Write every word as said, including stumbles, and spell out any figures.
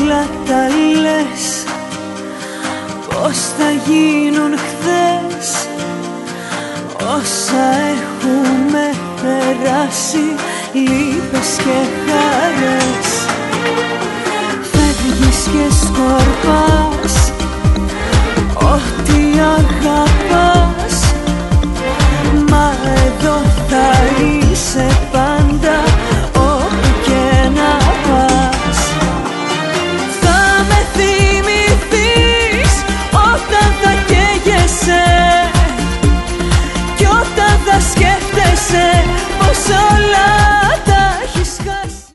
όλα τα λες, πως θα γίνουν χθες όσα έχουμε περάσει, λύπες και χαρές. Φεύγεις και σκορπίζεις